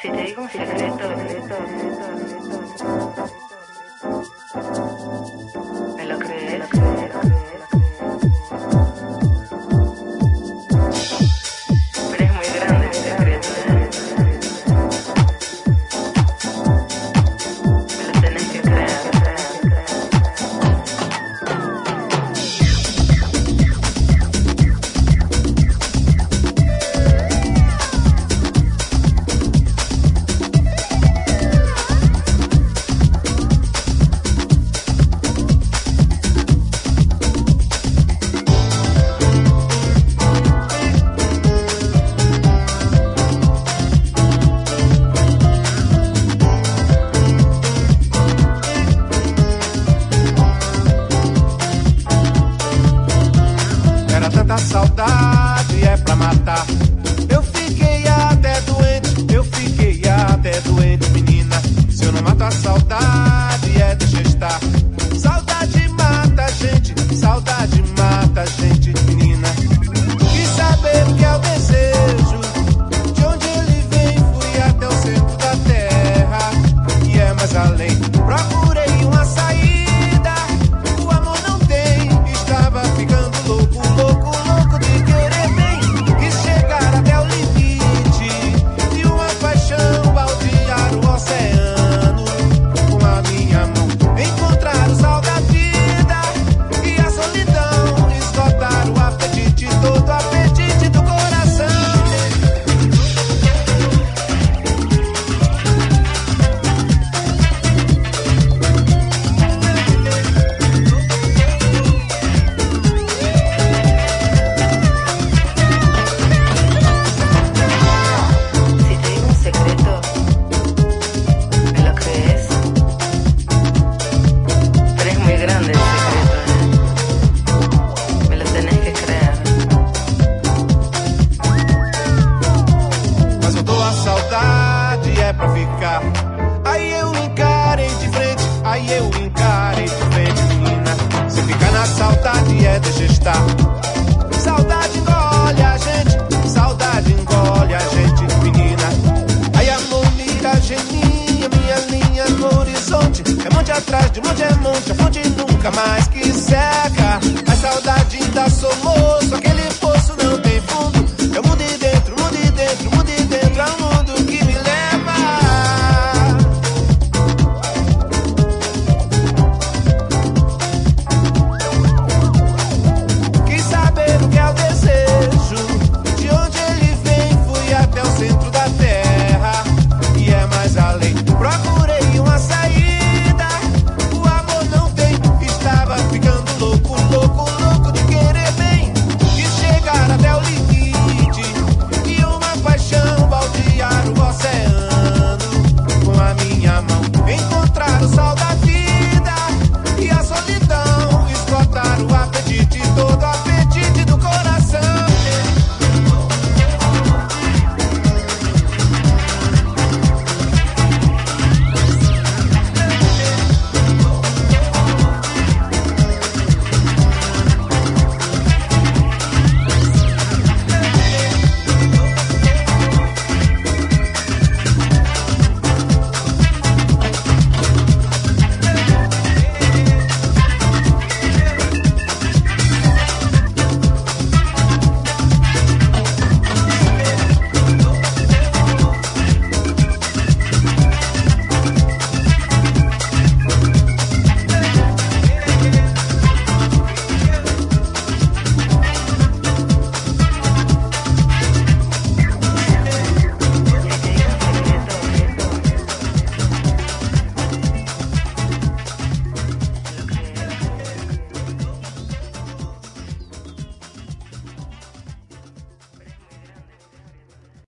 Si te digo un secreto, ¿me lo crees? Pero es muy grande el secreto, me lo tenés que creer. Tanta saudade é pra matar. Eu fiquei até doente, menina. Se eu não mato a saudade, deixa estar. Saudade mata a gente, menina. E saber o que é o desejo, de onde ele vem, fui até o centro da terra. E é mais além, procurei uma saída, o amor não tem, estava ficando louco. De querer bem, quis chegar até o limite de uma paixão, baldear o oceano com a minha mão, encontrar o sal da vida e a solidão, esgotar o apetite, todo o apetite do coração. Menina. Se ficar na saudade, deixa estar. Saudade engole a gente, menina. Ai, amor, mirageninha, minha linha no horizonte. É monte atrás de monte, é monte, a fonte nunca mais que seca. A saudade ainda somou.